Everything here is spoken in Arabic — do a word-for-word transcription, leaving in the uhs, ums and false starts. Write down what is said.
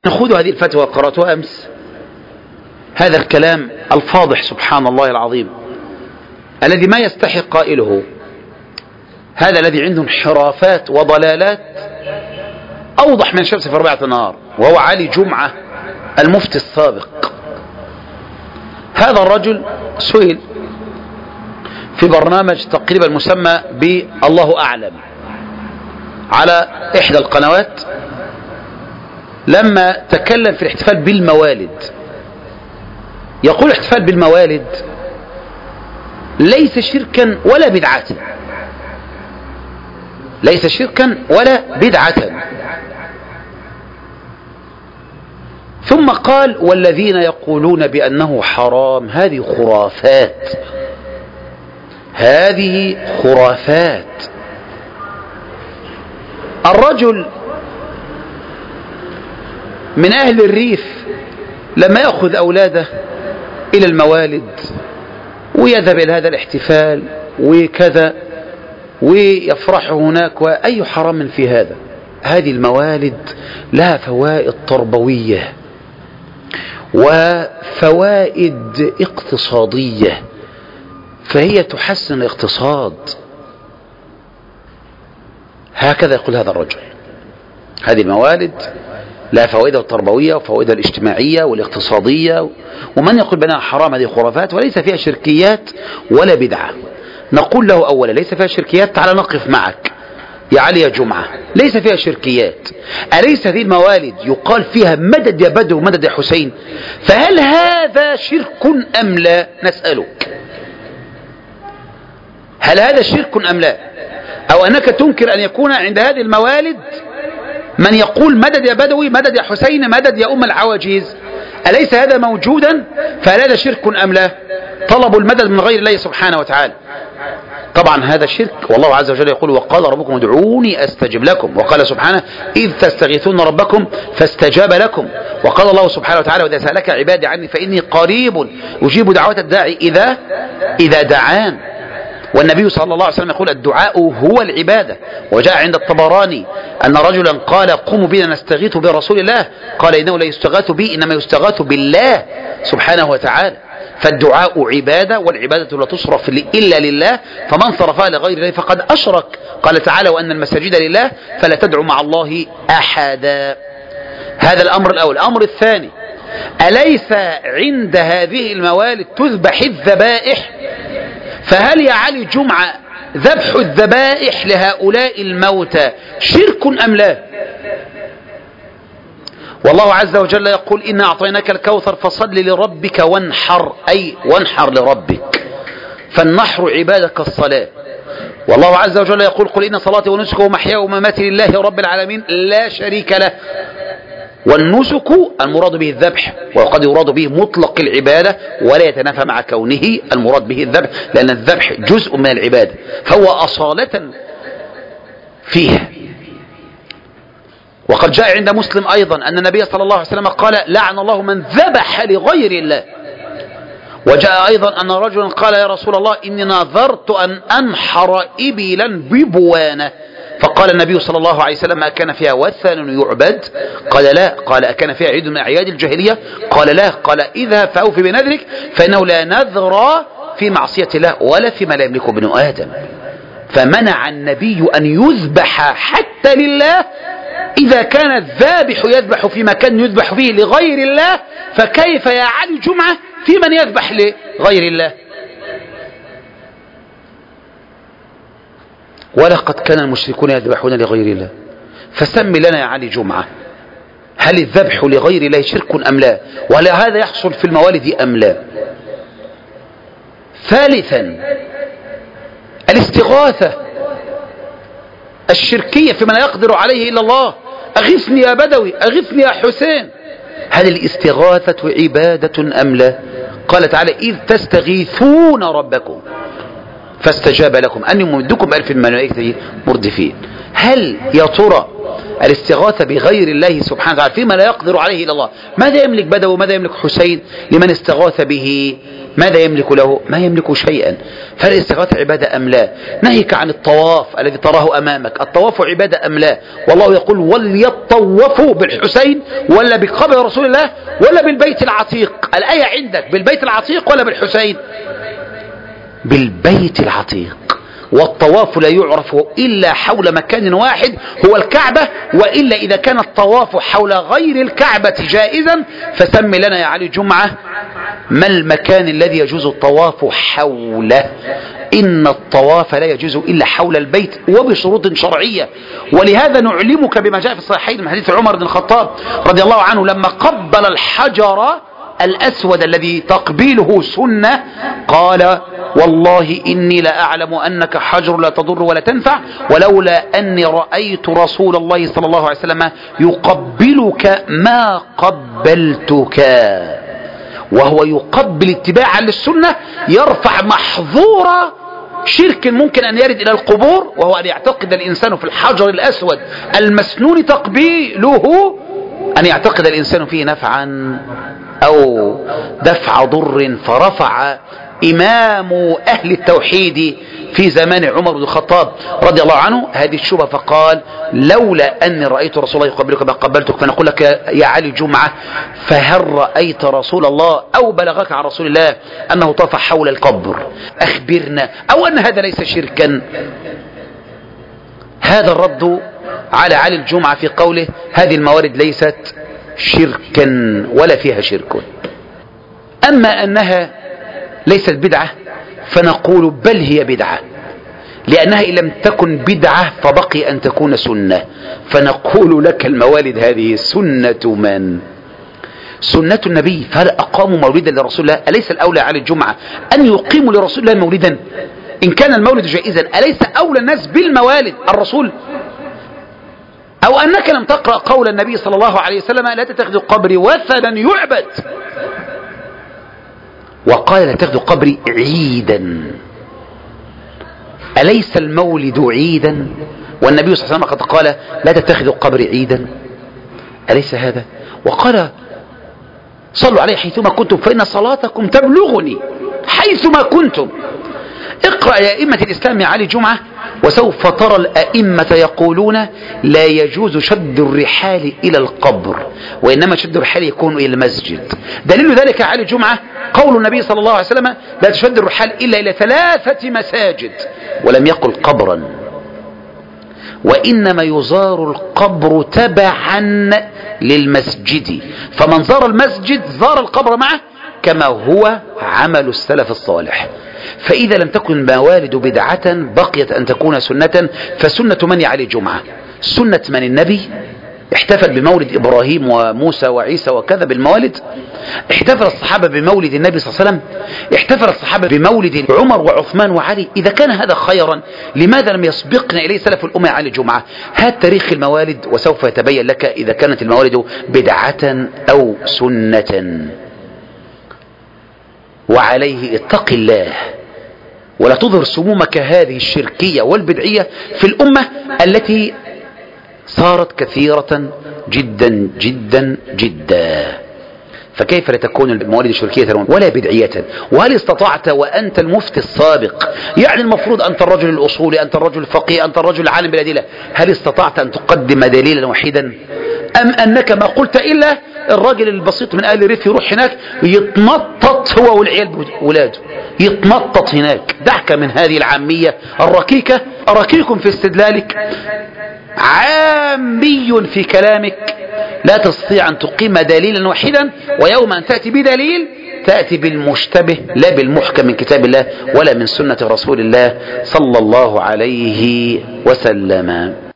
نأخذ هذه الفتوى قرأتها أمس، هذا الكلام الفاضح سبحان الله العظيم الذي ما يستحق قائله، هذا الذي عنده انحرافات وضلالات أوضح من الشمس في ربيعة النهار، وهو علي جمعة المفتي السابق. هذا الرجل سئل في برنامج تقريبا مسمى بالله أعلم على إحدى القنوات، لما تكلم في الاحتفال بالموالد، يقول الاحتفال بالموالد ليس شركا ولا بدعة، ليس شركا ولا بدعة. ثم قال والذين يقولون بأنه حرام هذه خرافات، هذه خرافات. الرجل من أهل الريف لما يأخذ أولاده إلى الموالد ويذهب إلى هذا الاحتفال وكذا ويفرح هناك، وأي حرام في هذا؟ هذه الموالد لها فوائد تربوية وفوائد اقتصادية، فهي تحسن الاقتصاد. هكذا يقول هذا الرجل، هذه الموالد لها فوائدها التربوية وفوائدها الاجتماعية والاقتصادية، ومن يقول بأنها حرام هذه خرافات وليس فيها شركيات ولا بدعة. نقول له أولا ليس فيها شركيات، تعال نقف معك يا علي يا جمعة، ليس فيها شركيات. أليس هذه الموالد يقال فيها مدد يا بدر ومدد يا حسين؟ فهل هذا شرك أم لا؟ نسألك، هل هذا شرك أم لا؟ أو أنك تنكر أن يكون عند هذه الموالد من يقول مدد يا بدوي مدد يا حسين مدد يا أم العواجيز؟ أليس هذا موجودا؟ فهل هذا شرك أم لا؟ طلب المدد من غير الله سبحانه وتعالى، طبعا هذا شرك. والله عز وجل يقول وقال ربكم ادعوني أستجب لكم، وقال سبحانه إذ تستغيثون ربكم فاستجاب لكم، وقال الله سبحانه وتعالى وإذا سألك عبادي عني فإني قريب أجيب دعوة الداعي إذا إذا دعان. والنبي صلى الله عليه وسلم يقول الدعاء هو العبادة. وجاء عند الطبراني أن رجلا قال قوموا بنا نستغيث برسول الله، قال إنه لا يستغاث بي إنما يستغاث بالله سبحانه وتعالى. فالدعاء عبادة، والعبادة لا تصرف إلا لله، فمن صرفها لغير الله فقد أشرك. قال تعالى وأن المساجد لله فلا تدعوا مع الله أحدا. هذا الأمر الأول. الأمر الثاني، أليس عند هذه الموالد تذبح الذبائح؟ فهل يا علي جمعة ذبح الذبائح لهؤلاء الموتى شرك أم لا؟ والله عز وجل يقول إنا أعطيناك الكوثر فصل لربك وانحر، أي وانحر لربك، فالنحر عبادك الصلاة. والله عز وجل يقول قل إن صلاتي ونسكي ومحياي ومماتي لله رب العالمين لا شريك له. والنسك المراد به الذبح، وقد يراد به مطلق العبادة ولا يتنافى مع كونه المراد به الذبح، لأن الذبح جزء من العبادة فهو أصالة فيها. وقد جاء عند مسلم أيضا أن النبي صلى الله عليه وسلم قال لعن الله من ذبح لغير الله. وجاء أيضا أن رجلا قال يا رسول الله إني نذرت أن أنحر إبلا ببوانة، فقال النبي صلى الله عليه وسلم أكان فيها وثن يعبد؟ قال لا. قال أكان فيها عيد من أعياد الجاهلية؟ قال لا. قال إذا فأوفي بنذرك فإنه لا نذر في معصية الله ولا فيما لا يملك ابن آدم. فمنع النبي أن يذبح حتى لله. إذا كان الذابح يذبح في مكان يذبح فيه لغير الله، فكيف يا علي جمعة في من يذبح لغير الله؟ ولقد كان المشركون يذبحون لغير الله. فسم لنا يا علي جمعة، هل الذبح لغير الله شرك أم لا؟ ولا هذا يحصل في الموالد أم لا؟ ثالثا، الاستغاثة الشركية في من لا يقدر عليه إلا الله. أغثني يا بدوي، أغثني يا حسين. هل الاستغاثة عبادة أم لا؟ قال تعالى إذ تستغيثون ربكم فاستجاب لكم أن يمدكم بألف من الملائكة مردفين. هل يا ترى الاستغاثة بغير الله سبحانه وتعالى فيما لا يقدر عليه إلا الله، ماذا يملك بدوي وماذا يملك حسين لمن استغاث به ماذا يملك له؟ ما يملك شيئا. فالاستغاثة عبادة أم لا؟ نهيك عن الطواف الذي تراه أمامك، الطواف عبادة أم لا؟ والله يقول وليطوفوا بالحسين ولا بقبر رسول الله ولا بالبيت العتيق. الآية عندك بالبيت العتيق ولا بالحسين؟ بالبيت العتيق. والطواف لا يعرف إلا حول مكان واحد هو الكعبة، وإلا إذا كان الطواف حول غير الكعبة جائزا فسم لنا يا علي جمعة ما المكان الذي يجوز الطواف حوله. إن الطواف لا يجوز إلا حول البيت وبشروط شرعية. ولهذا نعلمك بما جاء في الصحيحين من حديث عمر بن الخطاب رضي الله عنه لما قبل الحجر الأسود الذي تقبيله سنة قال والله إني لأعلم أنك حجر لا تضر ولا تنفع ولولا أني رأيت رسول الله صلى الله عليه وسلم يقبلك ما قبلتك. وهو يقبل اتباعا للسنة يرفع محظور شرك ممكن أن يرد إلى القبور، وهو أن يعتقد الإنسان في الحجر الأسود المسنون تقبيله أن يعتقد الإنسان فيه نفعا أو دفع ضر. فرفع إمام أهل التوحيد في زمان عمر بن الخطاب رضي الله عنه هذه الشبهة فقال لولا أني رأيت رسول الله يقبلك ما قبلتك. فنقول لك يا علي جمعة فهل رأيت رسول الله أو بلغك عن رسول الله أنه طاف حول القبر؟ أخبرنا. أو أن هذا ليس شركا. هذا الرد على علي الجمعة في قوله هذه الموارد ليست شركا ولا فيها شرك. أما أنها ليست بدعة فنقول بل هي بدعة، لأنها إن لم تكن بدعة فبقي أن تكون سنة. فنقول لك الموالد هذه سنة من؟ سنة النبي. فهل أقاموا مولدا لرسول الله؟ أليس الأولى على الجمعة أن يقيموا لرسول الله مولدا؟ إن كان المولد جائزا أليس أولى الناس بالموالد الرسول؟ أو أنك لم تقرأ قول النبي صلى الله عليه وسلم لا تتخذوا قبري وثنا يعبد، وقال لا تتخذوا قبري عيدا. أليس المولد عيدا؟ والنبي صلى الله عليه وسلم قد قال لا تتخذوا قبري عيدا. أليس هذا؟ وقال صلوا عليه حيثما كنتم فإن صلاتكم تبلغني حيثما كنتم. اقرأ يا أئمة الإسلام يا علي جمعة وسوف ترى الأئمة يقولون لا يجوز شد الرحال إلى القبر، وإنما شد الرحال يكون إلى المسجد. دليل ذلك يا علي جمعة قول النبي صلى الله عليه وسلم لا تشد الرحال إلا إلى ثلاثة مساجد، ولم يقل قبرا. وإنما يزار القبر تبعا للمسجد، فمن زار المسجد زار القبر معه كما هو عمل السلف الصالح. فإذا لم تكن الموالد بدعة بقيت أن تكون سنة. فسنة من يا علي جمعة؟ سنة من؟ النبي احتفل بمولد إبراهيم وموسى وعيسى وكذا بالموالد. احتفل الصحابة بمولد النبي صلى الله عليه وسلم. احتفل الصحابة بمولد عمر وعثمان وعلي. إذا كان هذا خيرا لماذا لم يسبقنا إليه سلف الأمة يا علي جمعة؟ هات تاريخ الموالد وسوف يتبين لك إذا كانت الموالد بدعة أو سنة. وعليه اتق الله ولا تظهر سمومك هذه الشركية والبدعية في الأمة التي صارت كثيرة جدا جدا جدا. فكيف لتكون الموالد شركية ولا بدعية؟ وهل استطعت وأنت المفتي السابق، يعني المفروض أنت الرجل الأصولي، أنت الرجل الفقيه، أنت الرجل العالم بالأدلة، هل استطعت أن تقدم دليلا وحيدا؟ أم أنك ما قلت إلا الراجل البسيط من أهل الريف يروح هناك يتنطط هو والعيال ولاده يتنطط هناك؟ دعك من هذه العامية الركيكة. ركيك في استدلالك، عامي في كلامك، لا تستطيع أن تقيم دليلا واحدا. ويوم أن تأتي بدليل تأتي بالمشتبه لا بالمحكم من كتاب الله ولا من سنة رسول الله صلى الله عليه وسلم.